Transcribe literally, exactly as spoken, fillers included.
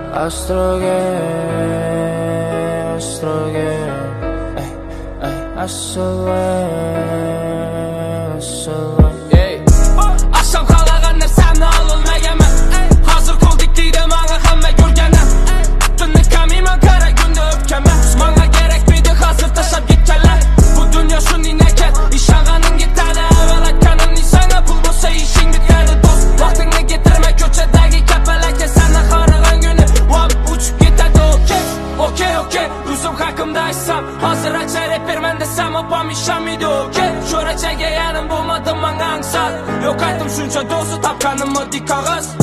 Astrogen, astrogen, ey, ey, astrogen, astrogen. Akşam kalagan narsamni ololmayman. Hozir qo'ldik deydi menga hamma ko'rganim. Tunni kamiman qara kunda o'pkaman. Menga kerakmaydi hozir tashlab ketganlar. Bu dunyo shunday nakad, ishonganing yetadi. Avvalakkanimning sana pul bo'lsa ishing bitadi do'st. Vaqtingni getirma ko'chadagi kapalakka sana qaragan kuni vab uchib ketadi. Okey, okey, okey. O'zim haqimda aytsam, hozir acha reperman desam opam ishonmaydi. Okey, sho'rachaga yarim bo'lmadim menga ansat. Yo'q aytdim shuncha do'st topganim moddiy qog'oz.